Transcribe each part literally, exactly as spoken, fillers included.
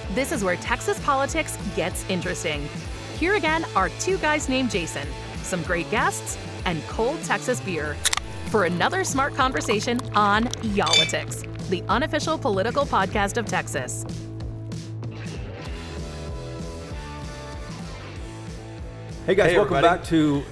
This is where Texas politics gets interesting. Here again are two guys named Jason, some great guests, and cold Texas beer for another smart conversation on Y'all-itics, the unofficial political podcast of Texas. Hey guys, hey, welcome everybody. back to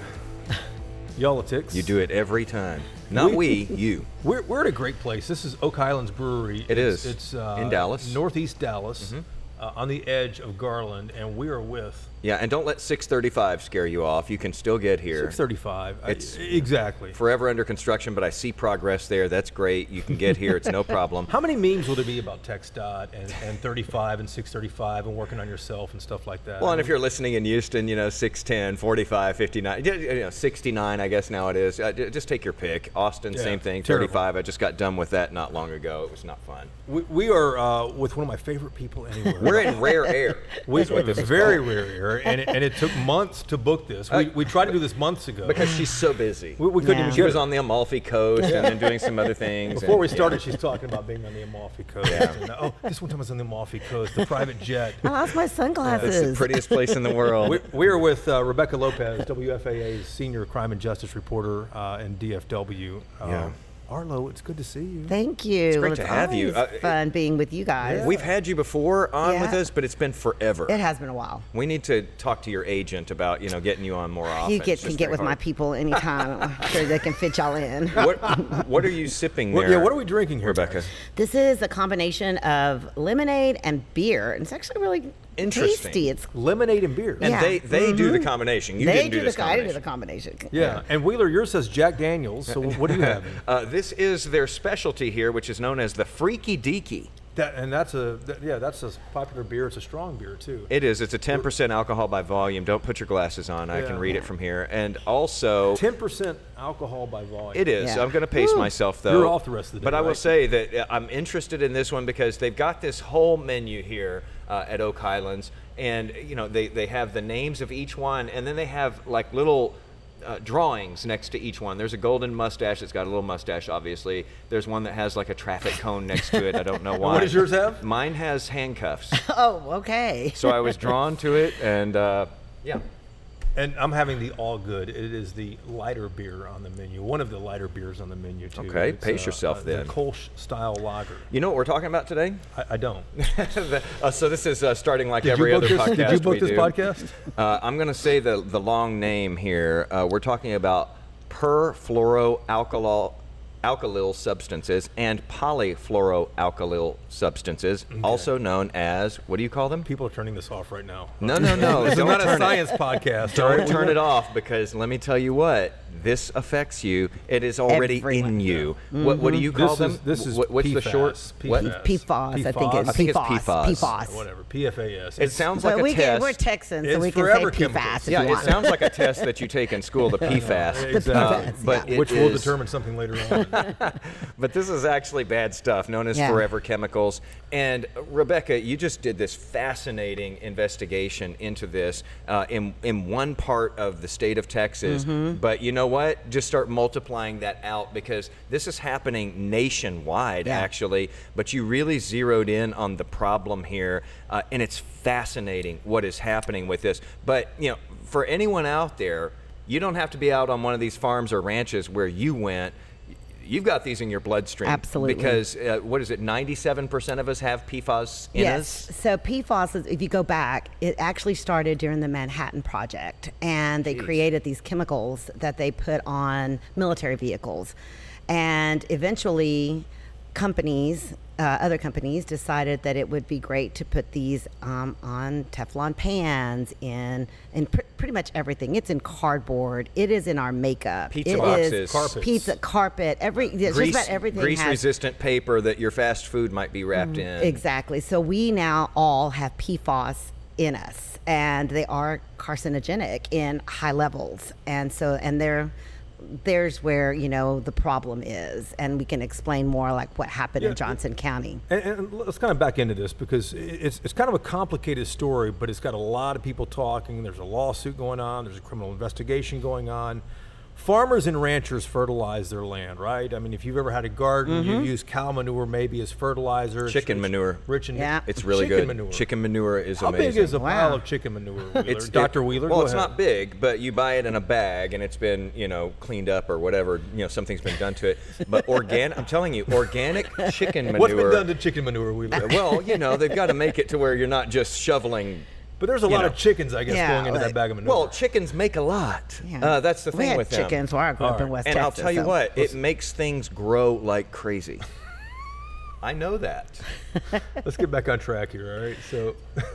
Y'all-itics. You do it every time. Not we, we you. We're, we're at a great place. This is Oak Islands Brewery. It it's, is. It's uh, in Dallas. Northeast Dallas, mm-hmm. uh, on the edge of Garland, and we are with... Yeah, and don't let six thirty-five scare you off. You can still get here. six thirty-five. It's I, exactly. Forever under construction, but I see progress there. That's great. You can get here. It's no problem. How many memes will there be about TxDOT and, and thirty-five and six thirty-five and working on yourself and stuff like that? Well, and if you're listening in Houston, you know, six ten, forty-five, fifty-nine, you know, sixty-nine, I guess now it is. Uh, just take your pick. Austin, yeah, same thing, terrible. thirty-five. I just got done with that not long ago. It was not fun. We, we are uh, with one of my favorite people anywhere. We're in rare air. We, That's what this is very called. rare air, and it, and it took months to book this. We, Uh, we tried to do this months ago. Because she's so busy. we, we couldn't Yeah. even She get was her. on the Amalfi Coast and then doing some other things. Before and, we yeah. started, she's talking about being on the Amalfi Coast. Yeah. And, oh, this one time I was on the Amalfi Coast, the private jet. I lost my It's the sunglasses. prettiest place in the world. We, we are with uh, Rebecca Lopez, W F A A's senior crime and justice reporter uh, and D F W. Uh, Yeah. Arlo, it's good to see you. Thank you. great to have you. always Uh, fun being with you guys. We've had you before on Yeah. with us, but it's been forever. It has been a while. We need to talk to your agent about, you know, getting you on more often. You get It's can just get very with my hard. people anytime. I'm sure they can fit y'all in. What What are you sipping Well, there? yeah, what are we drinking here, Rebecca? guys? This is a combination of lemonade and beer, and it's actually really Interesting. tasty. It's Lemonade and beer. And Yeah. they they do the combination. You they didn't do do this the I did combination. the combination. Yeah. And Wheeler, yours says Jack Daniels. So what do you have? Uh, this is their specialty here, which is known as the Freaky Deaky. That, and that's a that, yeah, that's a popular beer. It's a strong beer too. It is. It's a ten percent alcohol by volume. Don't put your glasses on. I Yeah. can read it from here. And also, ten percent alcohol by volume. it is. Yeah. I'm going to pace Woo. myself, though. You're off the rest of the day, But I will right? say that uh, I'm interested in this one because they've got this whole menu here uh, at Oak Highlands. And, you know, they, they have the names of each one, and then they have, like, little uh, drawings next to each one. There's a golden mustache that's got a little mustache, obviously. There's one that has, like, a traffic cone next to it. I don't know why. What does yours have? Mine has handcuffs. Oh, okay. So I was drawn to it, and, uh, yeah. And I'm having the All Good. It is the lighter beer on the menu. One of the lighter beers on the menu too. Okay, It's, pace yourself the then. Kolsch style lager. You know what we're talking about today? I, I don't. The- uh, so this is uh, starting like Did every you other book this? podcast Did you book we this do. podcast? Uh, I'm going to say the the long name here. Uh, we're talking about perfluoroalkyl alkylyl substances and polyfluoroalkylyl substances, also known as, what do you call them? People are turning this off right now. No, no, no. This is don't not a turn it. science podcast. all Don't right? turn it off, because let me tell you what, this affects you. It is already Everyone. in you. What, what do you call This is- them? this is what, what's the P short? FAS. What? P P F A S, I think PFAS? it's I think it's P F A S. P F A S. P F A S. Whatever. P F A S. It sounds But like we a can, test. we're Texans, so It's we can forever say P F A S chemicals. if Yeah, you it want. sounds like a test that you take in school, the P FAS. Exactly. Uh, but yeah. it Which will is- determine something later on. But this is actually bad stuff, known as Yeah. forever chemicals. And uh, Rebecca, you just did this fascinating investigation into this uh, in in one part of the state of Texas. Mm-hmm. But you know what? Just start multiplying that out, because this is happening nationwide, Yeah. actually. But you really zeroed in on the problem here, uh, and it's fascinating what is happening with this. But you know, for anyone out there, you don't have to be out on one of these farms or ranches where you went. You've got these in your bloodstream. Absolutely. Because, uh, what is it, ninety-seven percent of us have P F A S in Yes. us? So P F A S, is- if you go back, it actually started during the Manhattan Project, and they Jeez. created these chemicals that they put on military vehicles, and eventually, companies, uh, other companies, decided that it would be great to put these um, on Teflon pans, in in pr- pretty much everything. It's in cardboard. It is in our makeup. Pizza It is boxes. Carpets. Pizza, carpet. Every it's Grease, just about everything. grease has, resistant paper that your fast food might be wrapped in. Exactly. So we now all have P F A S in us, and they are carcinogenic in high levels. And so, and they're, there's where, you know, the problem is, and we can explain more like what happened Yeah. in Johnson County. And, and let's kind of back into this, because it's it's kind of a complicated story, but it's got a lot of people talking. There's a lawsuit going on. There's a criminal investigation going on. farmers and ranchers fertilize their land, right? I mean, if you've ever had a garden, Mm-hmm. you use cow manure maybe as fertilizer. It's- Chicken it's manure. Rich in Yeah. It's really chicken good. Manure. Chicken manure is How amazing. big is a Wow. pile of chicken manure, Wheeler? It's Doctor it- Wheeler, Well, go it's ahead. not big, but you buy it in a bag, and it's been, you know, cleaned up or whatever. You know, something's been done to it. But organic, I'm telling you, organic chicken manure. What's been done to chicken manure, Wheeler? Well, you know, they've got to make it to where you're not just shoveling. But there's a you lot know. of chickens, I guess, Yeah, going into like- that bag of manure. Well, chickens make a lot. Yeah. Uh, that's the we thing had with them. chickens where I grew up in Alright. West And Texas. I'll tell you so- what, it makes things grow like crazy. I know that. Let's get back on track here, all right? So,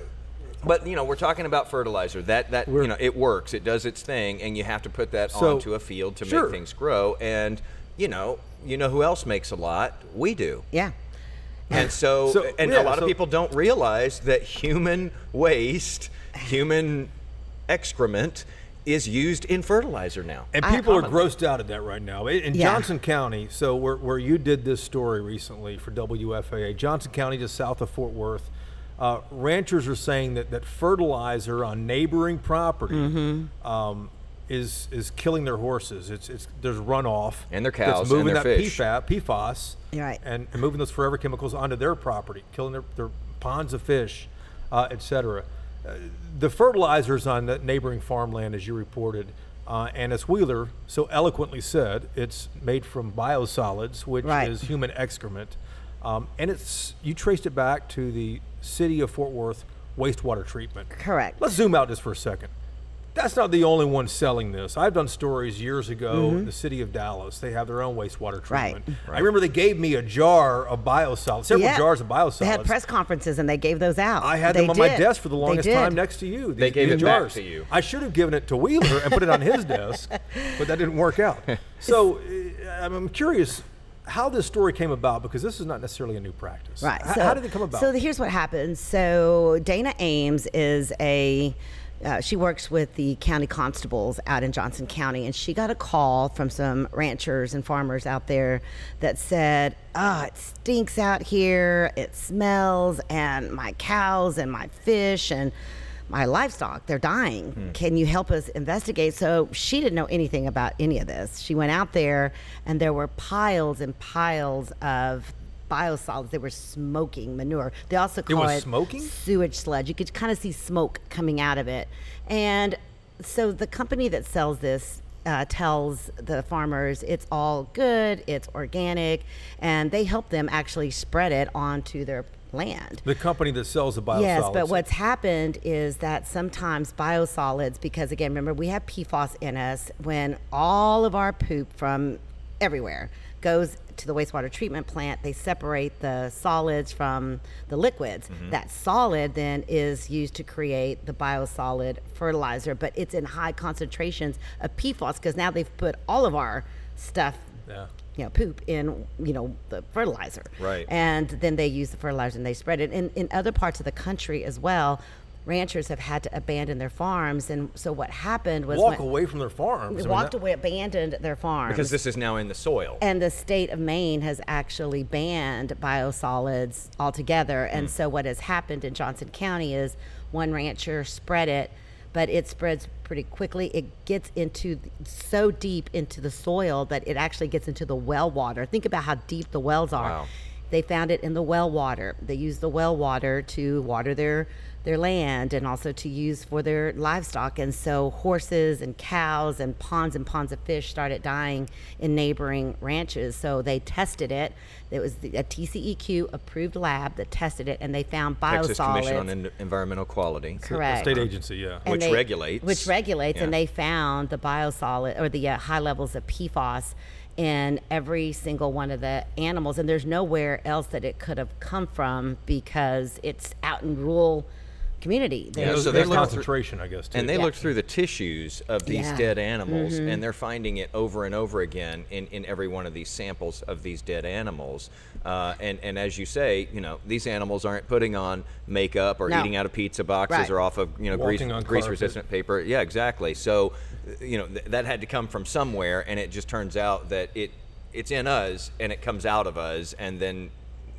But you know, we're talking about fertilizer. That that We're- you know, it works. It does its thing, and you have to put that So, onto a field to sure. make things grow. And you know, you know who else makes a lot? We do. Yeah. And so, So, and yeah, a lot so- of people don't realize that human waste, human excrement, is used in fertilizer now. and I- people are commonly. grossed out at that right now. In in Yeah. Johnson County, so where, where you did this story recently for W F A A, Johnson County, just south of Fort Worth, uh, ranchers are saying that, that fertilizer on neighboring property Mm-hmm. um, is is killing their horses. It's it's there's runoff And their that's cows moving and their that fish. P F A S, P F A S, You're right. and, and moving those forever chemicals onto their property, killing their, their ponds of fish, uh, et cetera. Uh, the fertilizers on that neighboring farmland, as you reported, uh, and as Wheeler so eloquently said, it's made from biosolids, which Right. is human excrement, um, and it's you traced it back to the city of Fort Worth wastewater treatment. Correct. Let's zoom out just for a second. That's not the only one selling this. I've done stories years ago in the city of Dallas. They have their own wastewater Mm-hmm. Right. treatment. I remember they gave me a jar of biosolids, several Yeah. jars of biosolids. They had press conferences and they gave those out. I had They them on my did. desk for the They longest did. time next to you. These, They gave these it back jars. to you. I should have given it to Wheeler and put it on his desk, but that didn't work out. So uh, I'm curious how this story came about, because this is not necessarily a new practice. Right. H- so, how did it come about? So here's what happened. So Dana Ames is a, uh, she works with the county constables out in Johnson County, and she got a call from some ranchers and farmers out there that said, oh, it stinks out here, it smells, and my cows and my fish and my livestock, they're dying. Can you help us investigate? So she didn't know anything about any of this. She went out there and there were piles and piles of biosolids. They were smoking manure. They also call was it smoking? sewage sludge. You could kind of see smoke coming out of it. And so the company that sells this uh, tells the farmers it's all good, it's organic, and they help them actually spread it onto their land. the company that sells the biosolids. Yes, but what's happened is that sometimes biosolids, because again, remember, we have P F A S in us, when all of our poop from everywhere goes to the wastewater treatment plant, they separate the solids from the liquids. That solid then is used to create the biosolid fertilizer, but it's in high concentrations of P F A S because now they've put all of our stuff, Yeah. you know, poop in, you know, the fertilizer. Right. And then they use the fertilizer and they spread it. In, in other parts of the country as well, ranchers have had to abandon their farms. And so what happened was walk when- away from their farms. they I mean, walked that- away, abandoned their farms. Because this is now in the soil. And the state of Maine has actually banned biosolids altogether. And so what has happened in Johnson County is one rancher spread it, but it spreads pretty quickly. It gets into so deep into the soil that it actually gets into the well water. Think about how deep the wells are. Wow. They found it in the well water. They use the well water to water their their land and also to use for their livestock. And so horses and cows and ponds and ponds of fish started dying in neighboring ranches. So they tested it. It was the, a T C E Q approved lab that tested it, and they found Texas Commission on biosolids. En- Environmental Quality. Correct. State agency, yeah. And Which they- regulates. Which regulates, and Yeah. they found the biosolid or the uh, high levels of P F A S in every single one of the animals, and there's nowhere else that it could have come from because it's out in rural community. Yeah, There's- so there's they looked through- concentration, I guess, too. And they Yeah. looked through the tissues of these Yeah. dead animals, Mm-hmm. and they're finding it over and over again in, in every one of these samples of these dead animals. Uh, and, and as you say, you know, these animals aren't putting on makeup or No. eating out of pizza boxes Right. or off of, you know, grease, Walking on grease carpet. resistant paper. Yeah, exactly. So, you know, th- that had to come from somewhere, and it just turns out that it it's in us and it comes out of us, and then, you know,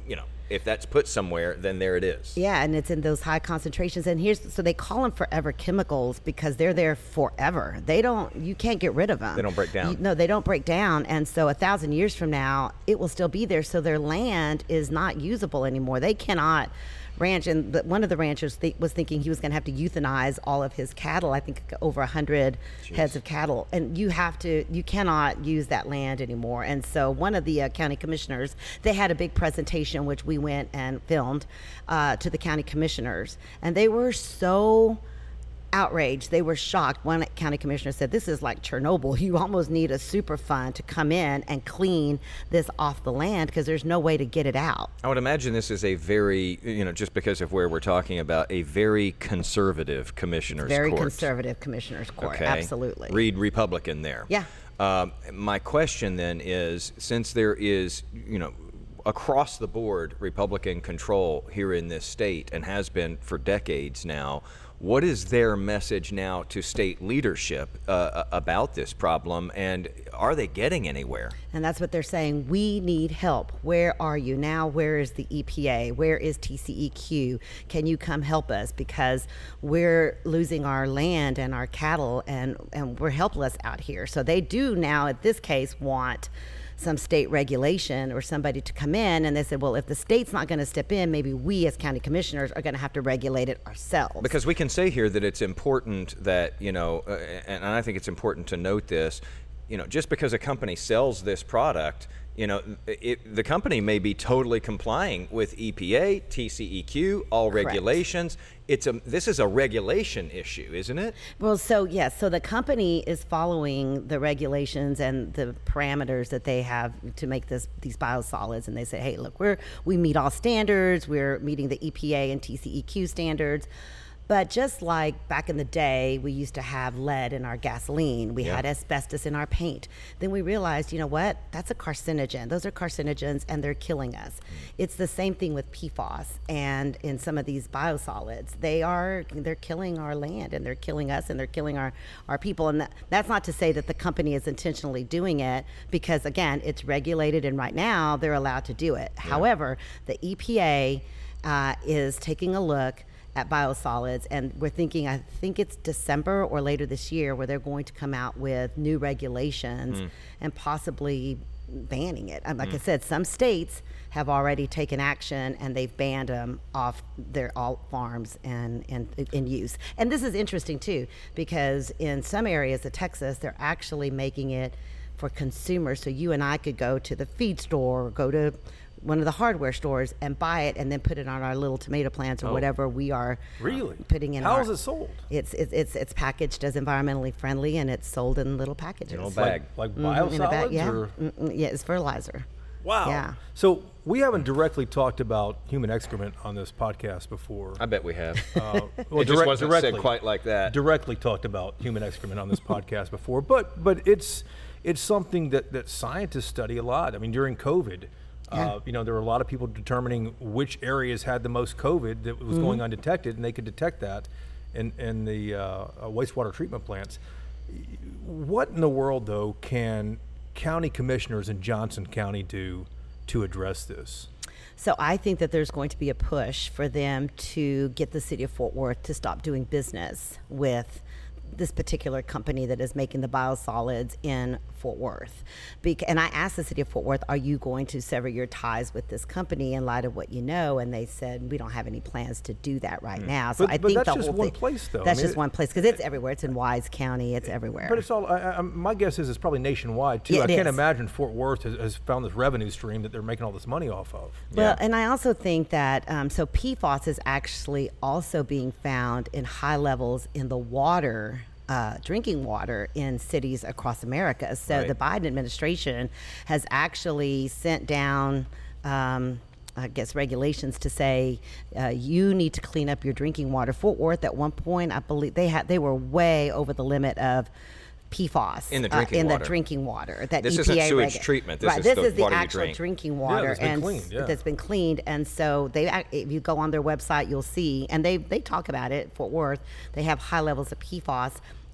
if that's put somewhere, then there it is. Yeah, and it's in those high concentrations. And here's so they call them forever chemicals because they're there forever. They don't, you can't get rid of them. They don't break down. You, no, they don't break down. And so a thousand years from now, it will still be there. So their land is not usable anymore. They cannot ranch. And the, one of the ranchers th- was thinking he was going to have to euthanize all of his cattle. I think over a hundred heads of cattle. And you have to, you cannot use that land anymore. And so one of the uh, county commissioners, they had a big presentation, which we went and filmed uh, to the county commissioners. And they were so outraged. They were shocked. One county commissioner said, this is like Chernobyl. You almost need a super fund to come in and clean this off the land because there's no way to get it out. I would imagine this is a very, you know, just because of where we're talking about, a very conservative commissioner's Very court. conservative commissioner's court, Okay. absolutely. Read Republican there. Yeah. Um, my question then is, since there is, you know, across the board Republican control here in this state and has been for decades now, what is their message now to state leadership uh, about this problem, and are they getting anywhere? And that's what they're saying. We need help. Where are you now? Where is the E P A? Where is T C E Q? Can you come help us? Because we're losing our land and our cattle, and, and we're helpless out here. So they do now, at this case, want some state regulation or somebody to come in, and they said, well, if the state's not going to step in, maybe we as county commissioners are going to have to regulate it ourselves. Because we can say here that it's important that, you know, uh, and I think it's important to note this, you know, just because a company sells this product, you know, it, the company may be totally complying with E P A, T C E Q, all Correct. regulations. It's a this is a regulation issue, isn't it? Well, so yes, so the company is following the regulations and the parameters that they have to make this these biosolids, and they say, hey, look, we're we meet all standards, we're meeting the E P A and T C E Q standards. But just like back in the day, we used to have lead in our gasoline, we Yeah. had asbestos in our paint. Then we realized, you know what, that's a carcinogen. Those are carcinogens and they're killing us. It's the same thing with P FAS and in some of these biosolids. They are, they're killing our land and they're killing us and they're killing our, our people. And that, that's not to say that the company is intentionally doing it because, again, it's regulated and right now they're allowed to do it. Yeah. However, the E P A uh, is taking a look at biosolids, and we're thinking, I think it's December or later this year, where they're going to come out with new regulations mm. and possibly banning it. Like mm. I said, some states have already taken action and they've banned them off their all farms and and in use. And this is interesting too, because in some areas of Texas, they're actually making it for consumers. So you and I could go to the feed store or go to one of the hardware stores and buy it and then put it on our little tomato plants or oh. whatever we are really putting in. How our, is it sold? It's, it's it's it's packaged as environmentally friendly and it's sold in little packages. In a bag. Like, like mm-hmm, biosolids? In a bag, yeah. Or? Mm-mm, yeah, it's fertilizer. Wow. Yeah. So we haven't directly talked about human excrement on this podcast before. I bet we have. Uh, well, it just direct, wasn't directly, said quite like that. Directly talked about human excrement on this podcast before, but but it's it's something that, that scientists study a lot. I mean, during COVID, Yeah. Uh, you know, there were a lot of people determining which areas had the most COVID that was Mm-hmm. going undetected, and they could detect that in, in the uh, uh, wastewater treatment plants. What in the world, though, can county commissioners in Johnson County do to address this? So I think that there's going to be a push for them to get the city of Fort Worth to stop doing business with this particular company that is making the biosolids in Fort Worth. Bec- and I asked the city of Fort Worth, are you going to sever your ties with this company in light of what you know? And they said, we don't have any plans to do that right mm. now. So but, I but think that's the just whole one thing, place, though. That's I mean, just one place, because it's everywhere. It's in Wise County. It's everywhere. But it's all, I, I, my guess is it's probably nationwide, too. Yeah, I it can't is. imagine Fort Worth has, has found this revenue stream that they're making all this money off of. Well, Yeah. and I also think that, um, so P FAS is actually also being found in high levels in the water, uh, drinking water in cities across America. So Right. the Biden administration has actually sent down, um, I guess, regulations to say uh, you need to clean up your drinking water. Fort Worth, at one point, I believe they had they were way over the limit of P FAS In the drinking uh, in water. the drinking water. That This E P A isn't sewage regu- treatment. This right, is this the is the water you actual drink. drinking water, that's been and cleaned, yeah. that's been cleaned. And so they, ac- if you go on their website, you'll see, and they they talk about it. Fort Worth, they have high levels of P FAS.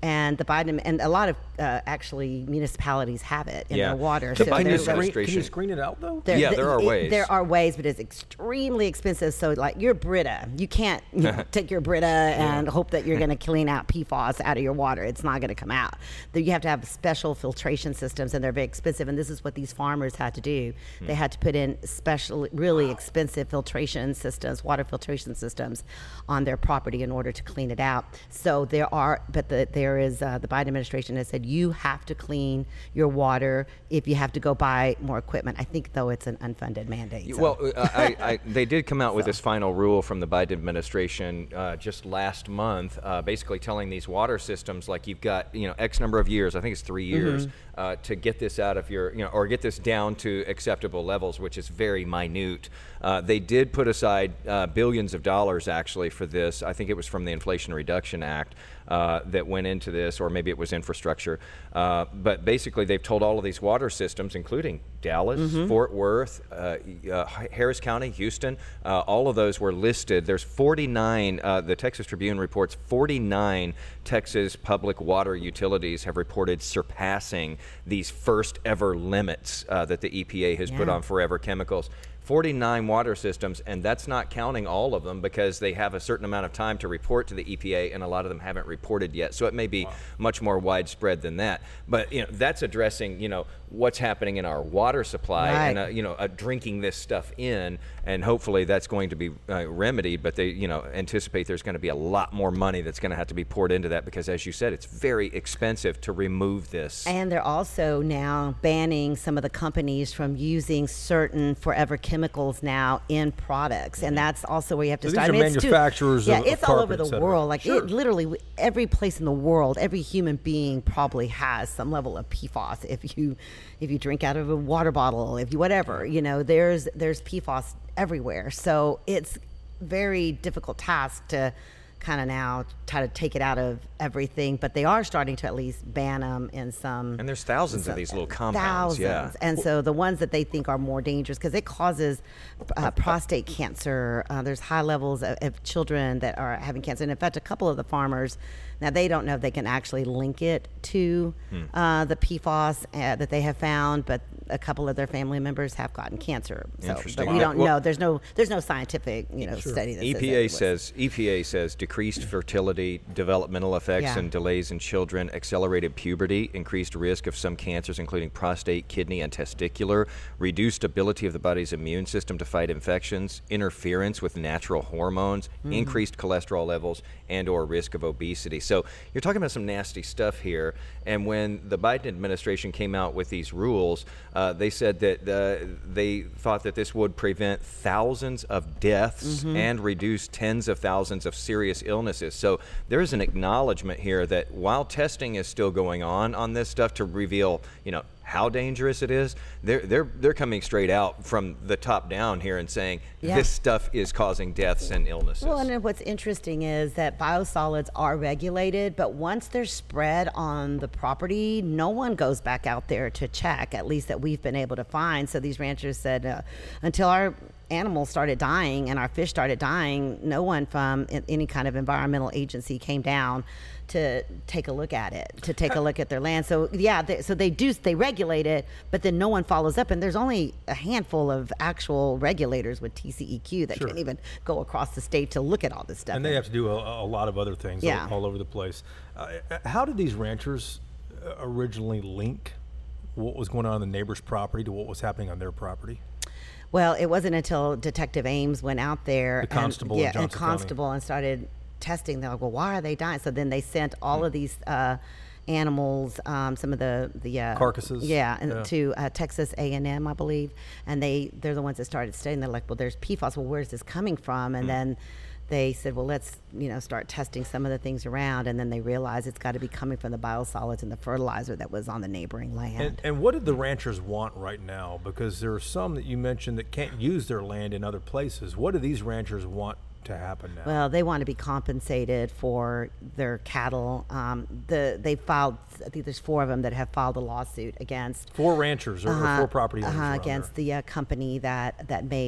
And the Biden and a lot of uh, actually municipalities have it in Yeah. their water. The So Biden Can you, they're- screen, can you administration- screen it out though? there- Yeah, th- there are it- ways. There are ways, but it's extremely expensive. So, like, your Brita, you can't you know, take your Brita and hope that you're going to clean out P FAS out of your water. It's not going to come out. Then you have to have special filtration systems, and they're very expensive. And this is what these farmers had to do. Hmm. They had to put in special, really expensive filtration systems, water filtration systems, on their property in order to clean it out. So there are, but the, there is uh, the Biden administration has said you have to clean your water if you have to go buy more equipment. I think though it's an unfunded mandate. so. Well, uh, I, I, they did come out with this final rule from the Biden administration uh, just last month, uh, basically telling these water systems, like, you've got, you know, X number of years, I think it's three years, uh, to get this out of your, you know, or get this down to acceptable levels, which is very minute. Uh, they did put aside uh, billions of dollars actually for this. I think it was from the Inflation Reduction Act uh, that went into this, or maybe it was infrastructure. Uh, but basically, they've told all of these water systems, including Dallas, Fort Worth, uh, uh, Harris County, Houston, uh, all of those were listed. There's forty-nine, uh, the Texas Tribune reports forty-nine Texas public water utilities have reported surpassing these first ever limits uh, that the E P A has put Yeah. on forever chemicals. forty-nine water systems, and that's not counting all of them because they have a certain amount of time to report to the E P A, and a lot of them haven't reported yet. So it may be much more widespread than that. But you know, that's addressing, you know, what's happening in our water supply and Right. uh, you know, uh, drinking this stuff in, and hopefully that's going to be uh, remedied. But they, you know, anticipate there's going to be a lot more money that's going to have to be poured into that because, as you said, it's very expensive to remove this. And they're also now banning some of the companies from using certain forever chemicals now in products, and that's also where you have to So these start. are I mean, it's too- manufacturers yeah, of- of it's all over carpet, the et cetera. world. Like Sure. it, literally, every place in the world, every human being probably has some level of P FAS. If you, if you drink out of a water bottle, if you whatever, you know, there's there's P FAS everywhere. So it's very difficult task to kind of now try to take it out of everything, but they are starting to at least ban them in some. And there's thousands of these little compounds. Thousands. Yeah. And so the ones that they think are more dangerous because it causes uh, prostate cancer. Uh, there's high levels of, of children that are having cancer. And in fact, a couple of the farmers, now they don't know if they can actually link it to uh, the P FAS uh, that they have found, but a couple of their family members have gotten cancer. So, Interesting. But we Wow. don't Well- know. There's no there's no scientific you know study that E says P that A it was- says E P A says decreased fertility, developmental effects, Yeah. and delays in children, accelerated puberty, increased risk of some cancers, including prostate, kidney, and testicular, reduced ability of the body's immune system to fight infections, interference with natural hormones, Mm-hmm. increased cholesterol levels, and/or risk of obesity. So you're talking about some nasty stuff here. And when the Biden administration came out with these rules, uh, they said that uh, they thought that this would prevent thousands of deaths and reduce tens of thousands of serious illnesses. So there is an acknowledgement here that while testing is still going on on this stuff to reveal, you know, how dangerous it is, they're they're they're coming straight out from the top down here and saying Yeah. this stuff is causing deaths and illnesses. Well, and then what's interesting is that biosolids are regulated, but once they're spread on the property, no one goes back out there to check, at least that we've been able to find. So these ranchers said uh, until our animals started dying and our fish started dying, no one from a- any kind of environmental agency came down to take a look at it, to take a look at their land. So yeah, they, so they do, they regulate it, but then no one follows up. And there's only a handful of actual regulators with T C E Q that Sure. can even go across the state to look at all this stuff. And they have to do a, a lot of other things Yeah. all, all over the place. Uh, how did these ranchers uh, originally link what was going on on the neighbor's property to what was happening on their property? Well, it wasn't until Detective Ames went out there, The constable in and, yeah, and Johnson County. constable, and started testing. They're like, well, why are they dying? So then they sent all of these uh, animals, um, some of the the uh, Carcasses? yeah, and Yeah. to uh, Texas A and M, I believe, and they they're the ones that started studying. They're like, well, there's P FAS. Well, where's this coming from? And then they said, well, let's you know start testing some of the things around, and then they realized it's got to be coming from the biosolids and the fertilizer that was on the neighboring land. And, and what did the ranchers want right now? Because there are some that you mentioned that can't use their land in other places. What do these ranchers want to happen now? Well, they want to be compensated for their cattle. Um, the they filed. I think there's four of them that have filed a lawsuit against four ranchers or, or uh-huh, four property owners uh-huh, around against there. the uh, company that that made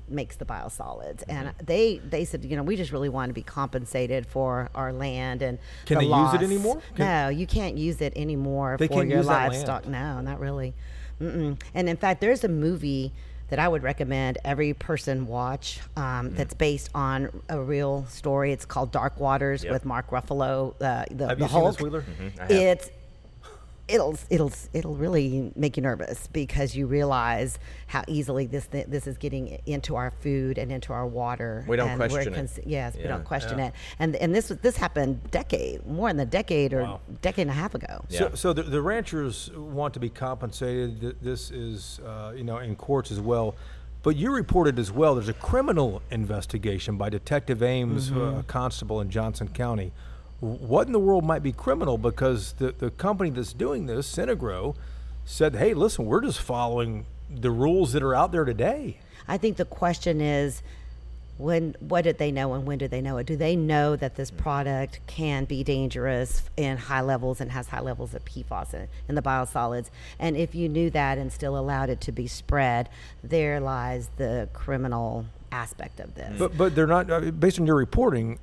makes the biosolids. And they they said, you know, we just really want to be compensated for our land and Can the they loss. use it anymore? Can- no, you can't use it anymore They for can't your use that livestock. land. No, not really. Mm-mm. And in fact, there's a movie that I would recommend every person watch um, Mm. that's based on a real story. It's called Dark Waters Yep. with Mark Ruffalo, uh, the, Have the you seen Hulk. this, Wheeler? I have. It's it'll it'll it'll really make you nervous because you realize how easily this th- this is getting into our food and into our water. We don't and we're question it. cons- Yes, we Yeah. don't question Yeah. it. And and this was this happened decade more than a decade or Wow. decade and a half ago. Yeah. So, so the, the ranchers want to be compensated. Th- This is, uh, you know, in courts as well. But you reported as well. There's a criminal investigation by Detective Ames, uh, a constable in Johnson County. W- What in the world might be criminal? Because the the company that's doing this, Synagro, said, "Hey, listen, we're just following the rules that are out there today." I think the question is, when what did they know and when did they know it? Do they know that this product can be dangerous in high levels and has high levels of P FAS in, in the biosolids? And if you knew that and still allowed it to be spread, there lies the criminal aspect of this. But but they're not. Uh, based on your reporting,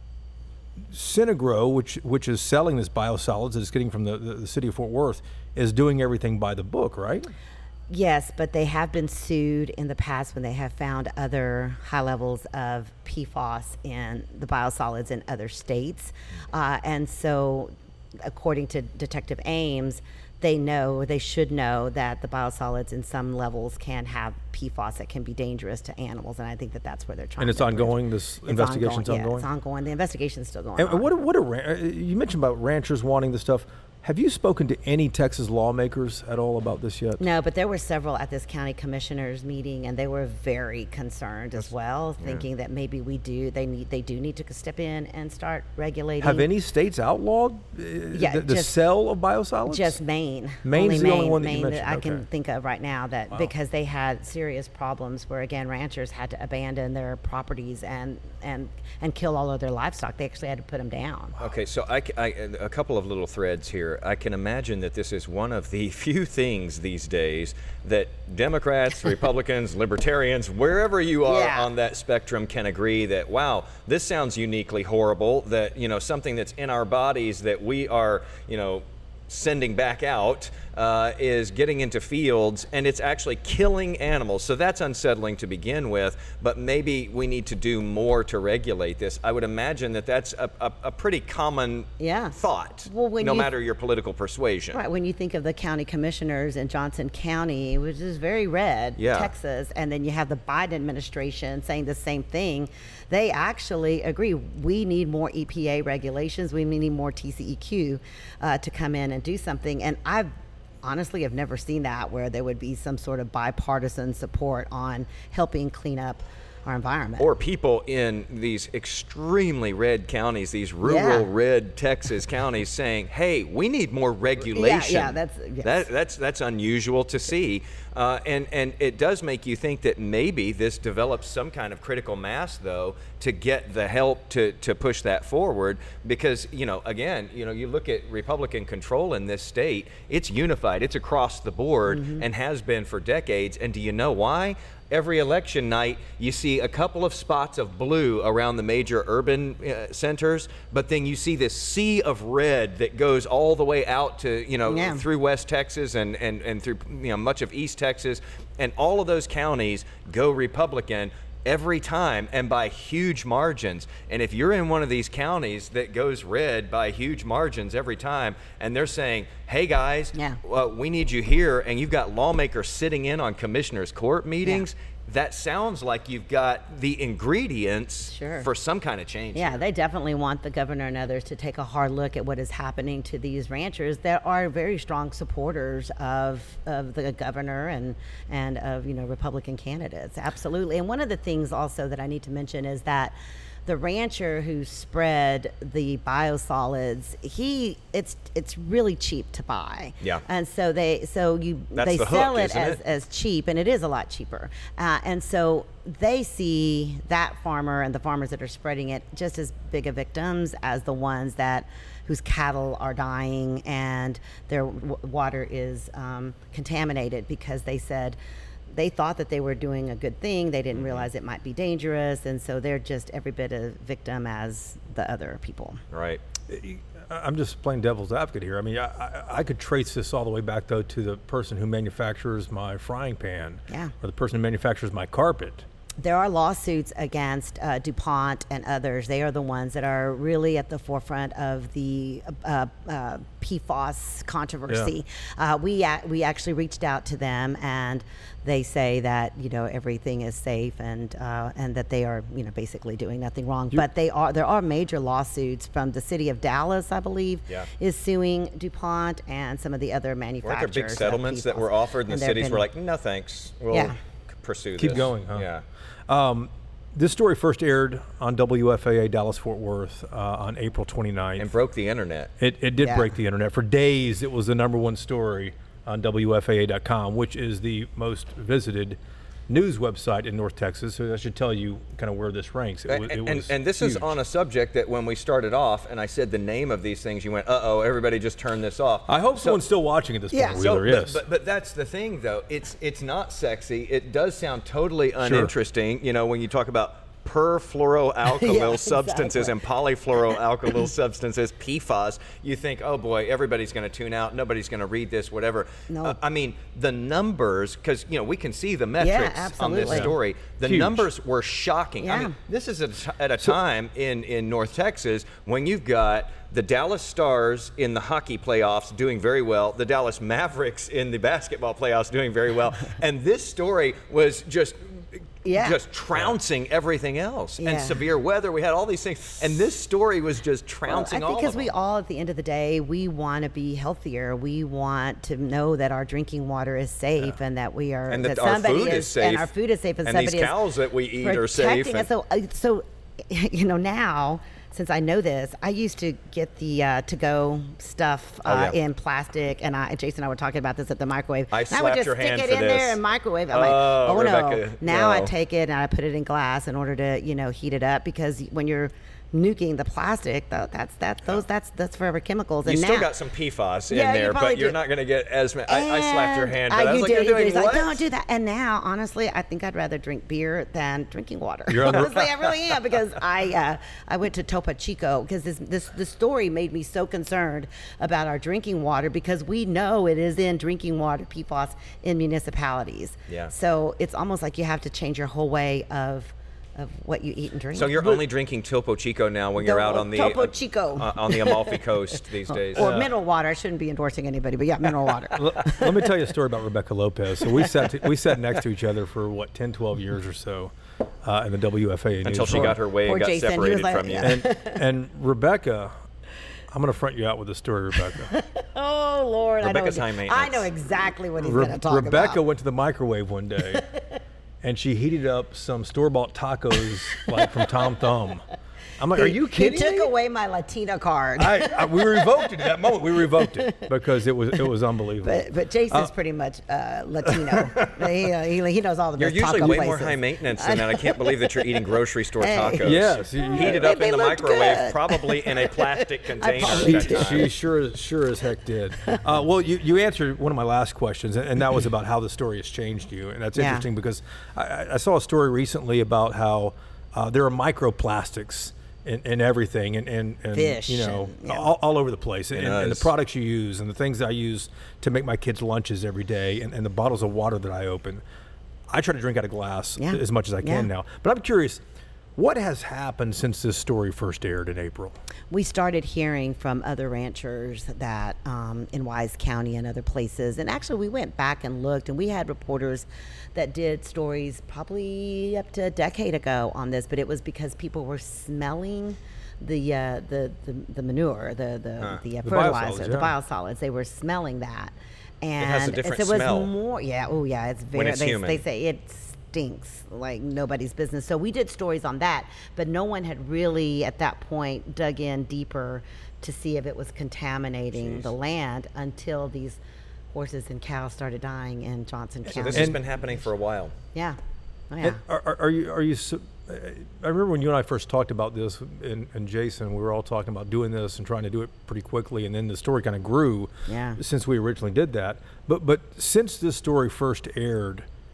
Synagro, which which is selling this biosolids that it's getting from the, the, the city of Fort Worth, is doing everything by the book, right? Yes, but they have been sued in the past when they have found other high levels of P FAS in the biosolids in other states. Uh, and so, according to Detective Ames, they know, they should know that the biosolids in some levels can have P FAS that can be dangerous to animals. And I think that that's where they're trying And it's to bridge. ongoing. This It's investigation's ongoing. ongoing. Yeah, it's ongoing. The investigation's still going And on. what what are ran- uh, you mentioned about ranchers wanting this stuff? Have you spoken to any Texas lawmakers at all about this yet? No, but there were several at this county commissioners meeting, and they were very concerned as well, thinking that maybe we do they need they do need to step in and start regulating. Have any states outlawed uh, Yeah, the, the just- sale of biosolids? Just Maine. Maine's the only one that you Maine mentioned, I can okay. think of right now that Wow. because they had serious problems where again ranchers had to abandon their properties and and and kill all of their livestock. They actually had to put them down. Okay, so I, c- I- a couple of little threads here. I can imagine that this is one of the few things these days that Democrats, Republicans, Libertarians, wherever you are Yeah. on that spectrum, can agree that, wow, this sounds uniquely horrible, that, you know, something that's in our bodies that we are, you know, sending back out uh, is getting into fields and it's actually killing animals. So that's unsettling to begin with, but maybe we need to do more to regulate this. I would imagine that that's a, a, a pretty common Yeah. thought, Well, when no you- matter your political persuasion. Right, when you think of the county commissioners in Johnson County, which is very red, Yeah. Texas, and then you have the Biden administration saying the same thing, they actually agree. We need more E P A regulations. We need more T C E Q uh, to come in and do something. And I've honestly have never seen that where there would be some sort of bipartisan support on helping clean up our environment. Or people in these extremely red counties, these rural Yeah. red Texas counties, saying, "Hey, we need more regulation." yeah, that's- yes. that, that's that's unusual to see, uh, and and it does make you think that maybe this develops some kind of critical mass, though, to get the help to to push that forward. Because you know, again, you know, you look at Republican control in this state; it's unified, it's across the board, Mm-hmm. and has been for decades. And do you know why? Every election night, you see a couple of spots of blue around the major urban uh, centers, but then you see this sea of red that goes all the way out to, you know, Yeah. through West Texas and, and, and through, you know, much of East Texas. And all of those counties go Republican every time and by huge margins. And if you're in one of these counties that goes red by huge margins every time, and they're saying, hey guys, Yeah. well, we need you here, and you've got lawmakers sitting in on commissioners' court meetings, that sounds like you've got the ingredients Sure. for some kind of change. Yeah, here. they definitely want the governor and others to take a hard look at what is happening to these ranchers that are very strong supporters of of the governor and and of you know Republican candidates. Absolutely. And one of the things also that I need to mention is that the rancher who spread the biosolids, he it's it's really cheap to buy. Yeah. And so they so you That's they the sell hook, it isn't as it? as cheap, and it is a lot cheaper. Uh, and so they see that farmer and the farmers that are spreading it just as big of victims as the ones that whose cattle are dying and their w- water is um, contaminated because they said they thought that they were doing a good thing. They didn't realize it might be dangerous, and so they're just every bit a victim as the other people. Right. I'm just playing devil's advocate here. I mean, I, I, I could trace this all the way back, though, to the person who manufactures my frying pan, Yeah. or the person who manufactures my carpet. There are lawsuits against uh, DuPont and others. They are the ones that are really at the forefront of the uh, uh, P FAS controversy. Yeah. Uh, we a- we actually reached out to them, and they say that you know everything is safe and uh, and that they are you know basically doing nothing wrong. You, but they are there are major lawsuits from the city of Dallas, I believe, yeah. is suing DuPont and some of the other manufacturers. Weren't there big settlements that were offered, and, and the cities been, were like, no thanks, we'll yeah. pursue Keep this. going, huh? Yeah. Um, this story first aired on W F A A Dallas-Fort Worth uh, on April twenty-ninth. And broke the internet. It, it did yeah. break the internet. For days, it was the number one story on W F A A dot com, which is the most visited news website in North Texas. So that should tell you kind of where this ranks. It, and, was, it and, was and this huge. is on a subject that when we started off and I said the name of these things, you went, uh-oh, everybody just turned this off. I hope so, someone's still watching at this yeah. point, so, Wheeler, but, yes. But, but that's the thing, though. It's it's not sexy. It does sound totally uninteresting, sure. you know, when you talk about perfluoroalkyl yeah, substances exactly. and polyfluoroalkyl substances, P FAS, you think, oh boy, everybody's going to tune out, nobody's going to read this, whatever. No. Uh, I mean, the numbers, because you know we can see the metrics yeah, on this story. The Huge. numbers were shocking. Yeah. I mean, this is at a, at a time in, in North Texas when you've got the Dallas Stars in the hockey playoffs doing very well, the Dallas Mavericks in the basketball playoffs doing very well, and this story was just Yeah. just trouncing everything else. Yeah. And severe weather, we had all these things. And this story was just trouncing well, I think all because of we them. all, at the end of the day, we want to be healthier. We want to know that our drinking water is safe yeah. and that we are and that, that our somebody food is, is safe. And our food is safe. And, and somebody these cows is that we eat are safe. And so, uh, so, you know, now, since I know this, I used to get the uh, to-go stuff uh, oh, yeah. in plastic, and I, Jason and I were talking about this at the microwave. I and slapped I would just your stick hand it for in this. there and microwave. I'm oh, like, oh Rebecca, no! Now no. I take it and I put it in glass in order to, you know, heat it up, because when you're nuking the plastic, though, that's that those that's that's forever chemicals. You and still now, got some P FAS in Yeah, you there, probably but you're do. not going to get as many. I, I slapped your hand, but uh, I was you like, did, you're you doing did. He's what? like, don't do that. And now, honestly, I think I'd rather drink beer than drinking water. You're on the- honestly, I really am, because I uh, I went to Topo Chico because this this the story made me so concerned about our drinking water, because we know it is in drinking water P FAS in municipalities. Yeah. So it's almost like you have to change your whole way of of what you eat and drink. So you're But- only drinking Topo Chico now when you're The- out on the Topo uh, Chico. uh, on the Amalfi Coast these days. or mineral water. I shouldn't be endorsing anybody, but yeah, mineral water. Let let me tell you a story about Rebecca Lopez. So we sat to, we sat next to each other for what ten, twelve years or so uh, in the W F A A Until she newsroom. got her way Or and got Jason, he was separated like- from you. yeah. and and Rebecca, I'm going to front you out with a story, Rebecca. Oh Lord, Rebecca's I high know. maintenance. I know exactly what he's Re- going to talk Rebecca about. went to the microwave one day, and she heated up some store-bought tacos like from Tom Thumb. I'm like, are you kidding He took me? away my Latina card. I, I, we revoked it at that moment. We revoked it because it was it was unbelievable. but but Jason's pretty much uh, Latino. he, uh, he he knows all the You're best usually taco way places. more high maintenance than that. I can't believe that you're eating grocery store Hey. tacos. Yes, you- heated They- up they in the looked microwave, good. probably in a plastic container. probably at that did. time. She sure sure as heck did. Uh, well, you, you answered one of my last questions, and, and that was about how the story has changed you, and that's Yeah. interesting because I- I, I saw a story recently about how uh, there are microplastics in, in everything, and, and, and Fish you know and- yeah. all, all over the place, and, In and the us. products you use, and the things I use to make my kids lunches every day, and, and the bottles of water that I open. I try to drink out of glass Yeah. as much as I can Yeah. now, but I'm curious. What has happened since this story first aired in April? We started hearing from other ranchers that um, in Wise County and other places, and actually we went back and looked, and we had reporters that did stories probably up to a decade ago on this, but it was because people were smelling the uh, the, the the manure, the the Huh. the, uh, The fertilizer, biosolids, the yeah. biosolids. They were smelling that, and has a different it was smell. more. Yeah. Oh yeah. It's very. When it's they, human. they say it's stinks like nobody's business. So we did stories on that, but no one had really at that point dug in deeper to see if it was contaminating Jeez. the land until these horses and cows started dying in Johnson So County. this has And- been happening for a while. yeah. Oh, yeah. And Are, are, are you? Are you? su- uh, I remember when you and I first talked about this, and, and Jason, we were all talking about doing this and trying to do it pretty quickly, and then the story kind of grew. Yeah. Since we originally did that, but but since this story first aired,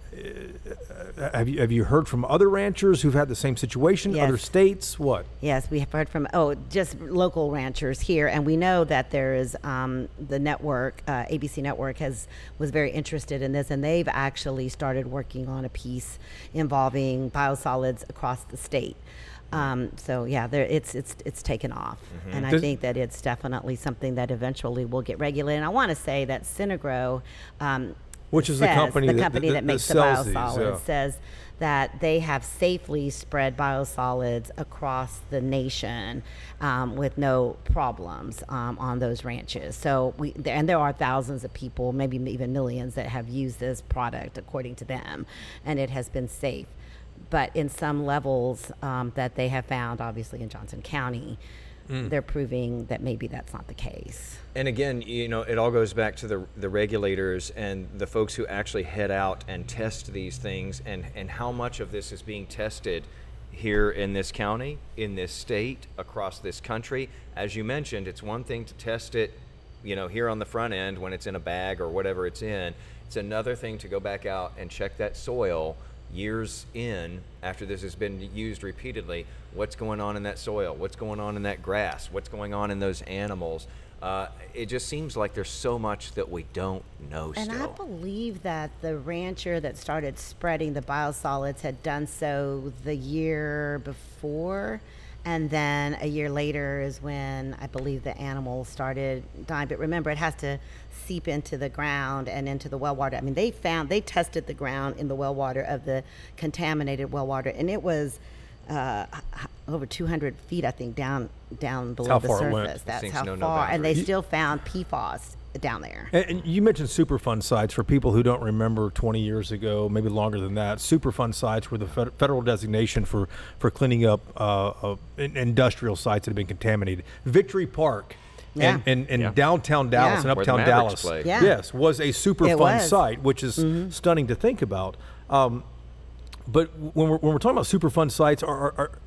have you have you heard from other ranchers who've had the same situation? Yes. Other states? What? Yes, we have heard from, oh, just local ranchers here. And we know that there is um, the network, uh, A B C Network has was very interested in this. And they've actually started working on a piece involving biosolids across the state. Um, so yeah, there, it's it's it's taken off, mm-hmm. and I Does, think that it's definitely something that eventually will get regulated. And I want to say that Synagro, um, which is says, the company the that, company that, that, that makes the sells biosolids, these, yeah. says that they have safely spread biosolids across the nation um, with no problems um, on those ranches. So we and there are thousands of people, maybe even millions, that have used this product according to them, and it has been safe. But in some levels um, that they have found, obviously in Johnson County, mm. they're proving that maybe that's not the case. And again, you know, it all goes back to the the regulators and the folks who actually head out and test these things, and, and how much of this is being tested here in this county, in this state, across this country. As you mentioned, it's one thing to test it, you know, here on the front end when it's in a bag or whatever it's in. It's another thing to go back out and check that soil years in, after this has been used repeatedly. What's going on in that soil? What's going on in that grass? What's going on in those animals? Uh, it just seems like there's so much that we don't know and still. I believe that the rancher that started spreading the biosolids had done so the year before, and then a year later is when I believe the animals started dying. But remember, it has to seep into the ground and into the well water. I mean, they found, they tested the ground in the well water of the contaminated well water, and it was uh, over two hundred feet, I think, down down below the surface. That's how no far. no and they still found P FAS down there. And, and you mentioned Superfund sites. For people who don't remember twenty years ago, maybe longer than that, Superfund sites were the fed- federal designation for, for cleaning up uh, uh, in, industrial sites that had been contaminated. Victory Park Yeah. and, and, and Yeah. downtown Dallas Yeah. and Where the uptown Mavericks Dallas, played. Yeah. yes, was a It Superfund was. site, which is mm-hmm. stunning to think about. Um, but when we're, when we're talking about Superfund sites, are, are, are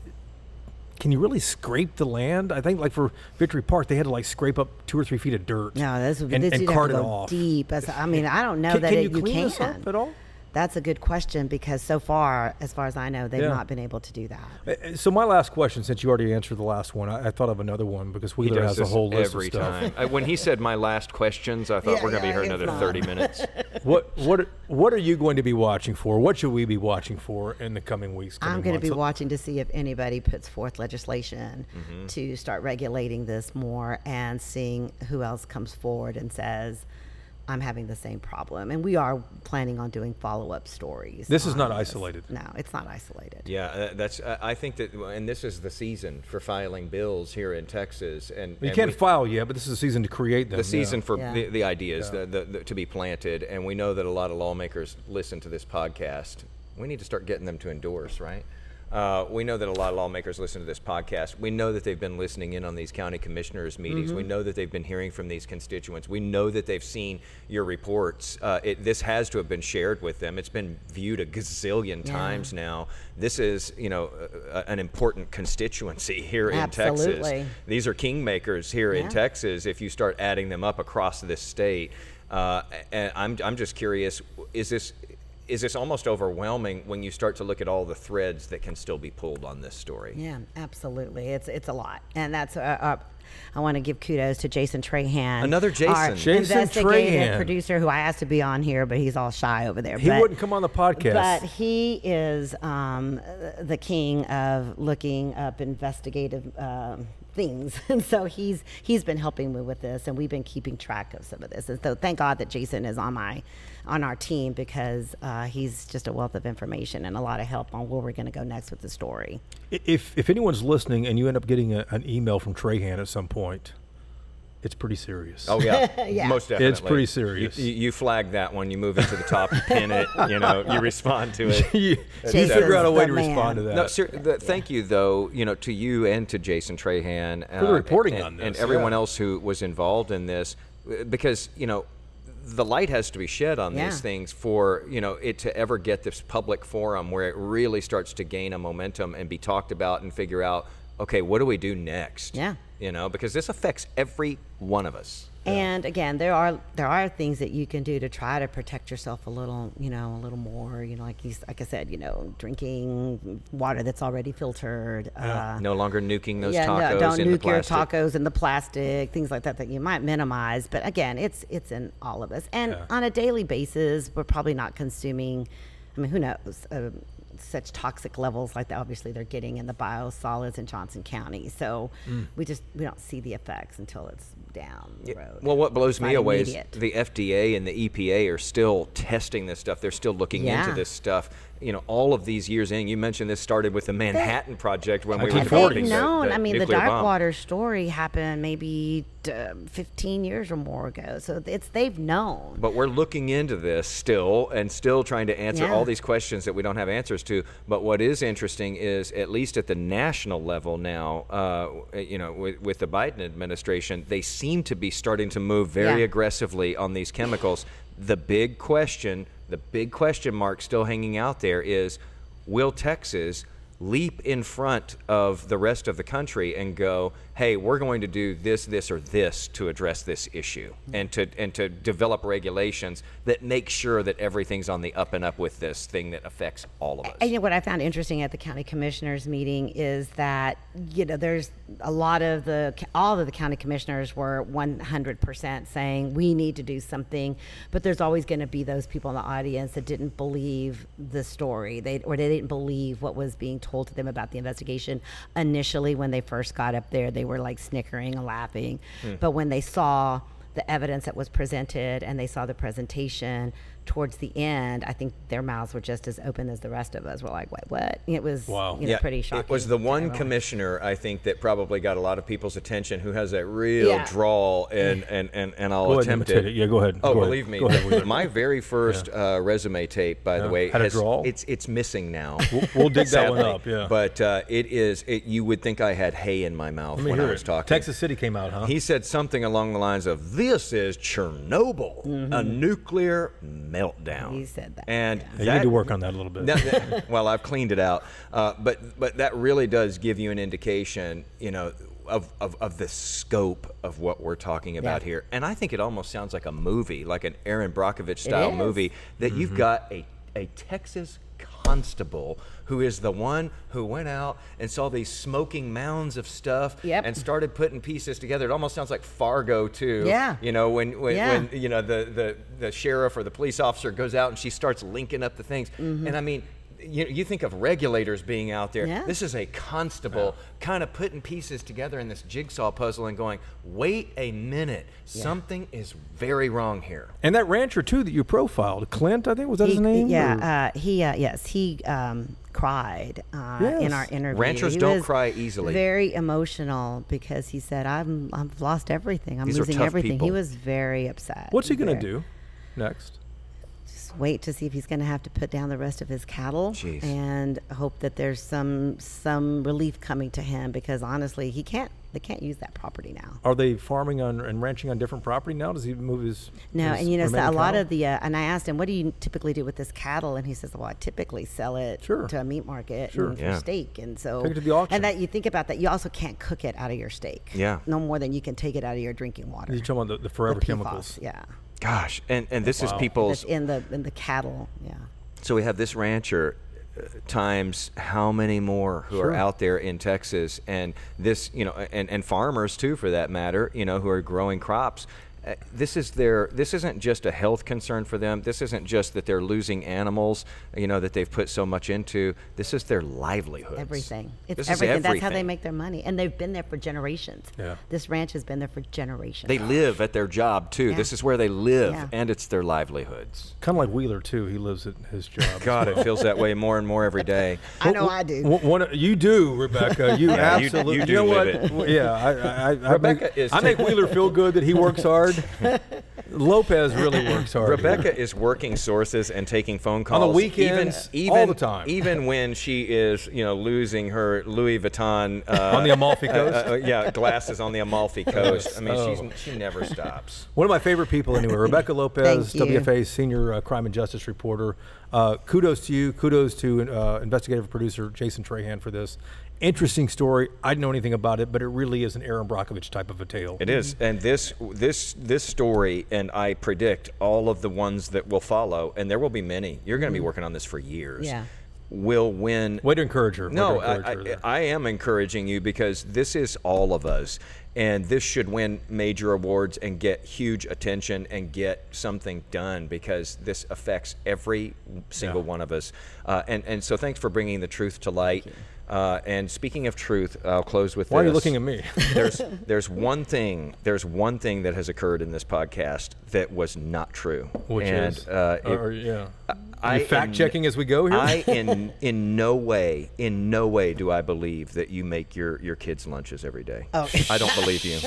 can you really scrape the land? I think, like for Victory Park, they had to like scrape up two or three feet of dirt. No, this would and, this and you'd cart have to it go off. deep. As, I mean, I don't know Can, that can it, you clean can. this up at all? That's a good question, because so far, as far as I know, they've Yeah. not been able to do that. Uh, So my last question, since you already answered the last one, I, I thought of another one because He Wheeler does has a this whole list every of stuff. time. I, when he said my last questions, I thought Yeah, we're going to yeah, be here it's another not. thirty minutes. What what what are you going to be watching for? What should we be watching for in the coming weeks? Coming I'm going to be months? watching to see if anybody puts forth legislation Mm-hmm. to start regulating this more, and seeing who else comes forward and says, I'm having the same problem. And we are planning on doing follow-up stories. This is on not this. isolated. No, it's not isolated. Yeah, uh, that's. Uh, I think that, and this is the season for filing bills here in Texas, and You and can't we- file yet, but this is the season to create them. the season yeah. for Yeah. the, the ideas Yeah. the, the, the, to be planted, and we know that a lot of lawmakers listen to this podcast. We need to start getting them to endorse, right? Uh, we know that a lot of lawmakers listen to this podcast. We know that they've been listening in on these county commissioners' meetings. Mm-hmm. We know that they've been hearing from these constituents. We know that they've seen your reports. Uh, it, this has to have been shared with them. It's been viewed a gazillion Yeah. times now. This is, you know, a, a, an important constituency here in Texas. Absolutely. These are kingmakers here in Yeah. Texas if you start adding them up across this state. Uh, and I'm, I'm just curious, is this is this almost overwhelming when you start to look at all the threads that can still be pulled on this story? Yeah, absolutely. It's it's a lot, and that's uh, uh, I want to give kudos to Jason Trahan, Another Jason. our Jason investigative Trahan. producer, who I asked to be on here, but he's all shy over there. He but, wouldn't come on the podcast. But he is um, the king of looking up investigative um, things, and so he's he's been helping me with this, and we've been keeping track of some of this. And so thank God that Jason is on my on our team, because uh, he's just a wealth of information and a lot of help on where we're going to go next with the story. If if anyone's listening and you end up getting a, an email from Trahan at some point, it's pretty serious. Oh yeah, Yeah. most definitely. It's pretty serious. You, you, you flag that one. You move it to the top. You pin it. You know, you respond to it. you, you Jason's figure out a way the to man. respond to that. No, ser- the, thank you though. You know, to you and to Jason Trahan uh, For the reporting and, on this, and everyone yeah. else who was involved in this, uh, because you know, the light has to be shed on Yeah. these things for you know it to ever get this public forum where it really starts to gain a momentum and be talked about and figure out, okay, what do we do next? Yeah. You know, because this affects every one of us. And again, there are there are things that you can do to try to protect yourself a little, you know, a little more. You know, like you, like I said, you know, drinking water that's already filtered. Yeah. Uh, No longer nuking those yeah, tacos no, don't in the nuke your plastic. tacos in the plastic, things like that that you might minimize. But again, it's it's in all of us, and Yeah. on a daily basis, we're probably not consuming. I mean, who knows? Uh, such toxic levels like that obviously they're getting in the biosolids in Johnson County. So Mm. we just we don't see the effects until it's down the Yeah, road. Well, what blows It's me not away immediate. is the F D A and the E P A are still testing this stuff. They're still looking into Yeah. this stuff. You know, all of these years in, you mentioned this started with the Manhattan Project when we were nineteen developing forties. the, known. the I mean, the nuclear bomb. Darkwater story happened maybe uh, fifteen years or more ago. So it's they've known. But we're looking into this still and still trying to answer Yeah. all these questions that we don't have answers to. But what is interesting is, at least at the national level now, uh, you know, with, with the Biden administration, they seem to be starting to move very Yeah. aggressively on these chemicals. The big question, the big question mark still hanging out there is, will Texas leap in front of the rest of the country and go, hey, we're going to do this, this, or this to address this issue, and to and to develop regulations that make sure that everything's on the up and up with this thing that affects all of us. And you know, what I found interesting at the county commissioners meeting is that, you know, there's a lot of the, all of the county commissioners were one hundred percent saying we need to do something, but there's always going to be those people in the audience that didn't believe the story, they or they didn't believe what was being told to them about the investigation initially when they first got up there. They were like snickering and laughing, but when they saw the evidence that was presented and they saw the presentation towards the end, I think their mouths were just as open as the rest of us. We're like, what, what? It was Wow. you know, pretty shocking. It was the to one everyone. commissioner, I think, that probably got a lot of people's attention, who has that real Yeah. drawl, and, and, and, and I'll Go ahead and attempt imitate it. it. Yeah, go ahead. Oh, Go ahead. believe me, Go ahead, Wheeler. my very first uh, resume tape, by the Yeah. way, Had a has, drawl? it's it's missing now. We'll, we'll dig that one sadly. up. Yeah. But uh, it is. It, you would think I had hay in my mouth Let me when I hear was it. talking. Texas City came out, huh? He said something along the lines of, "This is Chernobyl, a nuclear meltdown." He said that, and Yeah, you that, need to work on that a little bit. that- that- well, I've cleaned it out, uh, but but that really does give you an indication, you know, of, of, of the scope of what we're talking about Yeah. here. And I think it almost sounds like a movie, like an Aaron Brockovich style is. movie, that you've got a a Texas constable who is the one who went out and saw these smoking mounds of stuff Yep. and started putting pieces together. It almost sounds like Fargo too. Yeah. You know, when when, Yeah. when you know the, the the sheriff or the police officer goes out and she starts linking up the things. And I mean, you, you think of regulators being out there. Yeah. This is a constable kind of putting pieces together in this jigsaw puzzle and going, wait a minute, something is very wrong here. And that rancher too that you profiled, Clint, I think was that He- his name? Or- Yeah, uh, he uh, yes he um, cried uh, in Yes. our interview. Ranchers He don't was cry easily. Very emotional because he said, "I'm I've lost everything. I'm These are losing tough everything." He people. was very upset. What's he going to Very- do next? Just wait to see if he's going to have to put down the rest of his cattle, Jeez. and hope that there's some some relief coming to him, because honestly, he can't. They can't use that property now. Are they farming on and ranching on different property now? Does he move his? No, his and you know, so a remaining lot cattle? of the, uh, and I asked him, what do you typically do with this cattle? And he says, well, I typically sell it Sure. to a meat market Sure. and for Yeah. steak. And so, Take it to the auction. and that you think about that, you also can't cook it out of your steak. Yeah. No more than you can take it out of your drinking water. You're talking about the, the forever The P F A chemicals. S, yeah. Gosh, and, and this is Wow. people's That's in the, in the cattle, yeah. So we have this rancher uh, times how many more who Sure. are out there in Texas, and this, you know, and, and farmers too, for that matter, you know, who are growing crops. Uh, this is their. This isn't just a health concern for them. This isn't just that they're losing animals, you know, that they've put so much into. This is their livelihoods. Everything. It's This is everything. That's how they everything. make their money. And they've been there for generations. Yeah. This ranch has been there for generations. They live at their job too. Yeah. This is where they live, Yeah. and it's their livelihoods. Kind of like Wheeler too. He lives at his job. God, it feels that way more and more every day. I know I do. One, one, you do, Rebecca. You Yeah, you- absolutely. you do know live what? it. Well, Yeah, I, I, I, Rebecca make, is I make ta- Wheeler feel good that he works hard. Lopez really works hard. Rebecca is working sources and taking phone calls On the weekends, even, even, all the time. even when she is, you know, losing her Louis Vuitton uh, On the Amalfi uh, Coast? uh, uh, yeah, glasses on the Amalfi Coast. I mean, Oh. she's, she never stops. One of my favorite people, anyway. Rebecca Lopez, Thank you. W F A senior uh, crime and justice reporter. Uh, kudos to you. Kudos to uh, investigative producer Jason Trahan for this. Interesting story. I didn't know anything about it, but it really is an Aaron Brockovich type of a tale. It is, and this this this story, and I predict all of the ones that will follow, and there will be many. You're going to be working on this for years. Yeah. Will win. Way to encourage her. Way No, to encourage I, her there. I, I am encouraging you because this is all of us, and this should win major awards and get huge attention and get something done because this affects every single Yeah. one of us. Uh, and and so thanks for bringing the truth to light. Uh, and speaking of truth, I'll close with Why this. are you looking at me? there's there's one thing there's one thing that has occurred in this podcast that was not true. Which and, is, uh, it- or, yeah. I you fact in- checking as we go here. I in in no way, in no way do I believe that you make your, your kids lunches every day. Oh. I don't believe you.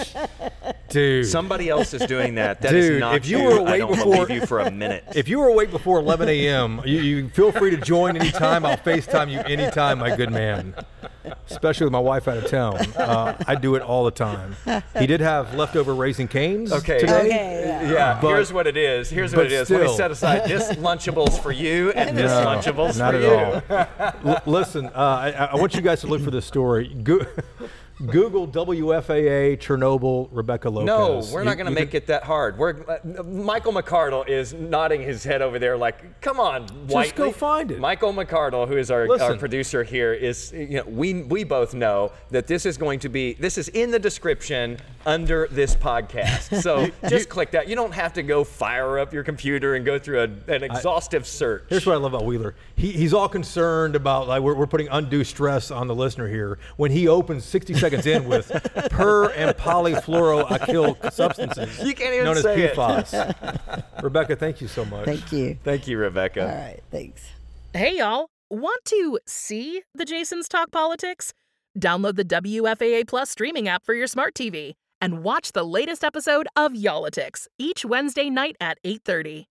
Dude, Somebody else is doing that. That is Dude, not if you true. were I awake don't before- believe you for a minute. if you were awake before eleven a.m., you, you feel free to join anytime. I'll FaceTime you anytime, my good man. Especially with my wife out of town. Uh, I do it all the time. He did have leftover Raising Cane's Okay. today. Okay, yeah. Yeah, But- here's what it is. Here's what but it is. Let me still. set aside this Lunchables for you and this No, Lunchables not for at you. all. L- listen, uh, I, I want you guys to look for this story. Go- Google W F A A Chernobyl Rebecca Lopez. No, we're not You- going to you make can- it that hard. We're uh, Michael McCardle is nodding his head over there like, "Come on, Whiteley." go find it. Michael McCardle, who is our, our Listen. producer here, is you know we we both know that this is going to be this is in the description under this podcast. So just click that. You don't have to go fire up your computer and go through a, an exhaustive search. Here's what I love about Wheeler. He, he's all concerned about, like, we're, we're putting undue stress on the listener here when he opens sixty seconds in with per and polyfluoroalkyl substances You can't even known as say P it. FAS. Rebecca, thank you so much. Thank you. Thank you, Rebecca. All right. Thanks. Hey, y'all. Want to see the Jasons Talk Politics? Download the W F A A Plus streaming app for your smart T V and watch the latest episode of Y'all-itics each Wednesday night at eight thirty.